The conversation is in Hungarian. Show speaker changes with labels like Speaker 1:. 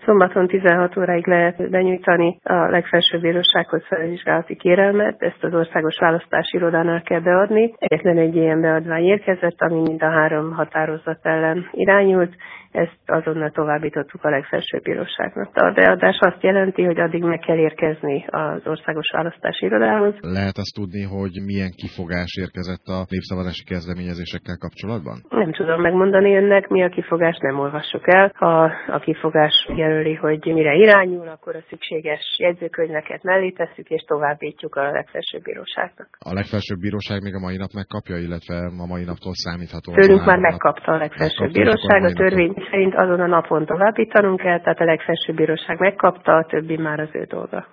Speaker 1: Szombaton 16 óráig lehet benyújtani a legfelsőbb bírósághoz felvizsgálati kérelmet, ezt az Országos Választási Irodánál kell beadni. Egyetlen egy ilyen beadvány érkezett, ami mind a 3 határozat ellen irányult, ezt azonnal továbbítottuk a legfelsőbb bíróságnak. A beadás azt jelenti, hogy addig meg kell érkezni az Országos Választási Irodához.
Speaker 2: Lehet azt tudni, hogy milyen kifogás érkezett a népszavazási kezdeményezésekkel kapcsolatban?
Speaker 1: Nem tudom megmondani önnek, mi a kifogás, nem olvassuk el. Ha a kifogás jelöli, hogy mire irányul, akkor a szükséges jegyzőkönyveket mellé tesszük, és továbbítjuk a legfelsőbb bíróságnak.
Speaker 2: A legfelsőbb bíróság még a mai nap megkapja, illetve a mai naptól számítható?
Speaker 1: Tőlünk már megkapta a legfelsőbb bíróság, a törvény szerint azon a napon továbbítanunk kell, tehát a legfelsőbb bíróság megkapta, a többi már az ő dolga.